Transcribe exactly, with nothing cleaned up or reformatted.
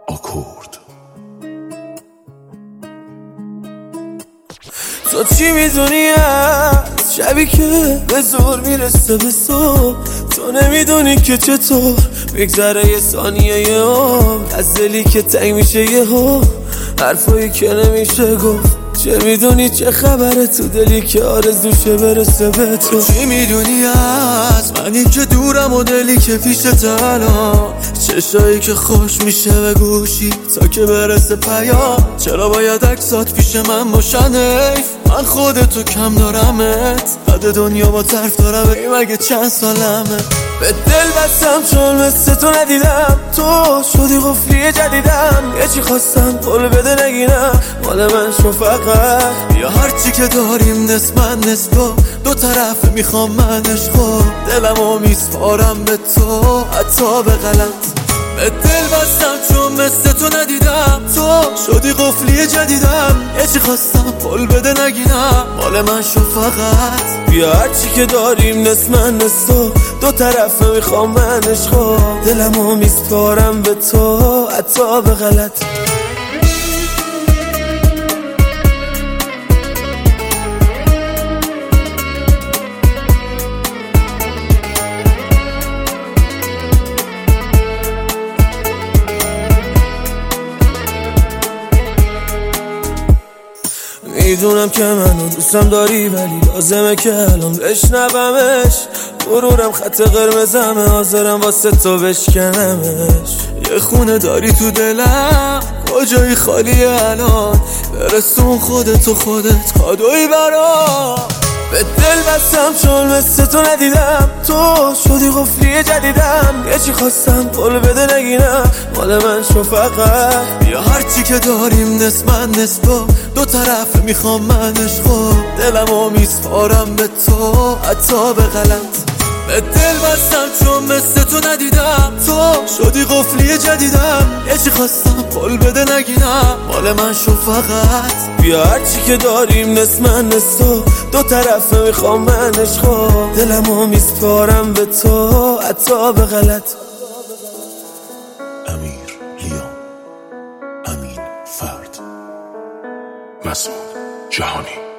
آکورد. تو چی میدونی از شبی که به زور میرسه به صبح؟ تو نمیدونی که چطور بگذره یه ثانیه یه عمر از دلی که تنگ میشه یه ها، حرفایی که نمیشه گفت. چه میدونی چه خبره تو دلی که آرزوشه برسه به تو؟ چی میدونی از منی که دورم و دلی که پیشت الان، چشایی که خوش میشه به گوشی تا که برسه پیام. چرا باید عکسات پیش من باشن؟ حیف من خودتو کم دارمت، بعد دنیا با طرف دارم. ای مگه چند سالمه؟ به دل بستم چون مثل تو ندیدم، تو شدی قفلی جدیدم. یه چی خواستم قول بده نگینم، مال من شو فقط. یا هرچی که داریم نصف من نصف تو، دو طرف میخوام من عشقو، دلمو میسپارم به تو حتی به غلط. به دل بستم چون مثل تو ندیدم، تو شدی قفلی جدیدم. یه چی خواستم قول بده نگینم، مال من شو فقط. بیا هرچی که داریم نصف من نصف تو، دو طرف میخوام من عشقو، دلمو میسپارم به تو حتی به غلط. میدونم که منو دوستم داری، ولی لازمه که الان بشنومش. غرورم خط قرمزمه، حاضرم واسه تو بشکنمش. یه خونه داری تو دلم، کجایی خالیه الان؟ برسون خودتو خودت کادوی برام. به دل بستم چون مثل تو ندیدم، تو شدی قفلی جدیدم. یه چی خواستم قول بده نگینم، مال من شو فقط. یا هرچی که داریم نصف من نصف تو، دو طرف میخوام من عشقو، دلمو میسپارم به تو حتی به غلط. به دل بستم چون مثل تو ندیدم، تو شدی قفلی جدیدم. یه چی خواستم قول بده نگینم، مال من شو فقط. بیا هرچی که داریم نصف من نصف تو، دو طرف میخوام من عشقو، دلمو میسپارم به تو حتی به غلط. امیر لیام، امین فرد، مسعود جهانی.